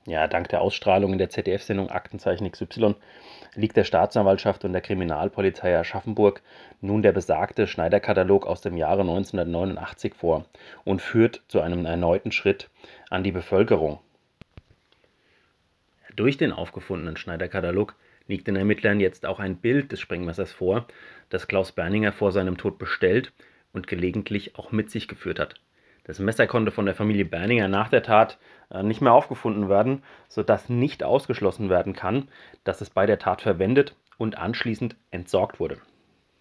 Ja, dank der Ausstrahlung in der ZDF-Sendung Aktenzeichen XY liegt der Staatsanwaltschaft und der Kriminalpolizei Aschaffenburg nun der besagte Schneider-Katalog aus dem Jahre 1989 vor und führt zu einem erneuten Schritt an die Bevölkerung. Durch den aufgefundenen Schneider-Katalog liegt den Ermittlern jetzt auch ein Bild des Sprengmessers vor, das Klaus Berninger vor seinem Tod bestellt und gelegentlich auch mit sich geführt hat. Das Messer konnte von der Familie Berninger nach der Tat nicht mehr aufgefunden werden, sodass nicht ausgeschlossen werden kann, dass es bei der Tat verwendet und anschließend entsorgt wurde.